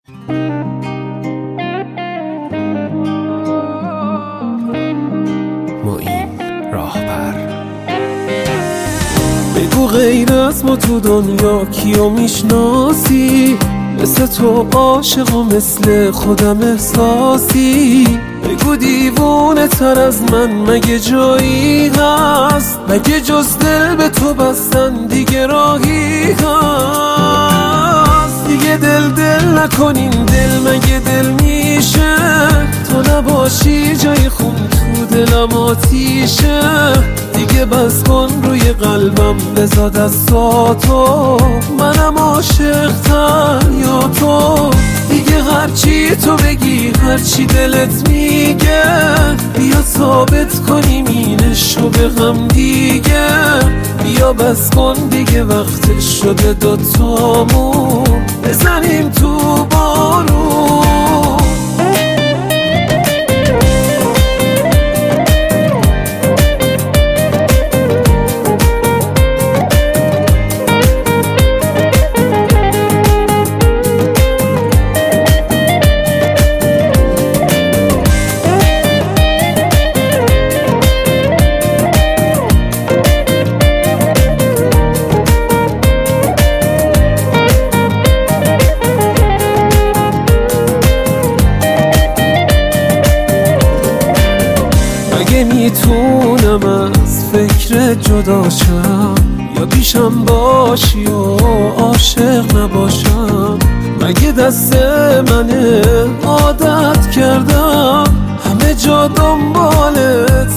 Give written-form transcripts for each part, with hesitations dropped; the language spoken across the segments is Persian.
معین راهبر. بگو غیر از ما تو دنیا کیو میشناسی؟ مثل تو عاشق و مثل خودم احساسی. بگو دیوونه تر از من مگه جایی هست؟ مگه جز دل به تو بستن دیگه راهی هست؟ دیگه دل نکنین، دل مگه دل میشه؟ تو نباشی جای خون تو دلم آتیشه. دیگه بس کن روی قلبم بذار دستاتو، منم عاشق تر یا تو. دیگه هرچی تو بگی هرچی دلت میگه، بیا ثابت کنیم اینشو به هم دیگه. بیا بس کن دیگه وقتش شده دوتامون بزنیم تو بارون. اگه میتونم از فکر جدا شم، یا پیشم باشی و عاشق نباشم. مگه دست منه عادت کردم همه جا دنبالت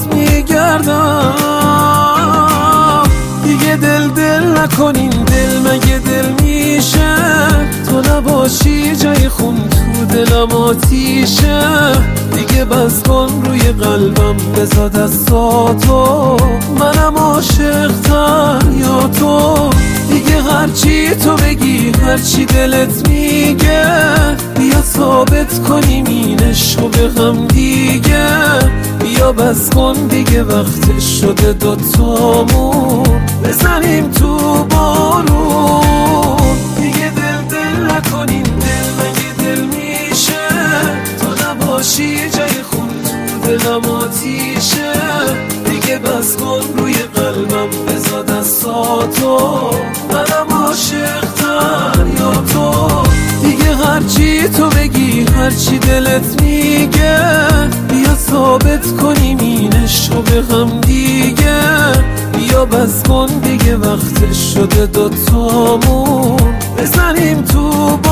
میگردم. دیگه دل نکنین، دل مگه دل میشه؟ تو نباشی جای خون تو دلم آتیشه. دیگه بس کن روی قلبم بذار دستاتو، منم عاشق تر یا تو. دیگه هرچی تو بگی هرچی دلت میگه، بیا ثابت کنیم اینشو به هم دیگه. بیا بس کن دیگه وقتش شده دوتامون بزنیم تو بارون. دیگه دل نکنیم، دل مگه دل میشه؟ تو نباشی جای خون تو دلم آتیشه. دیگه بس کن روی قلبم بذار دستاتو، منم عاشق تر یا تو. دیگه هرچی تو بگی هرچی دلت میگه، بیا ثابت کنیم اینشو به هم دیگه. بیا بس کن دیگه وقتش شده دوتامون بزنیم تو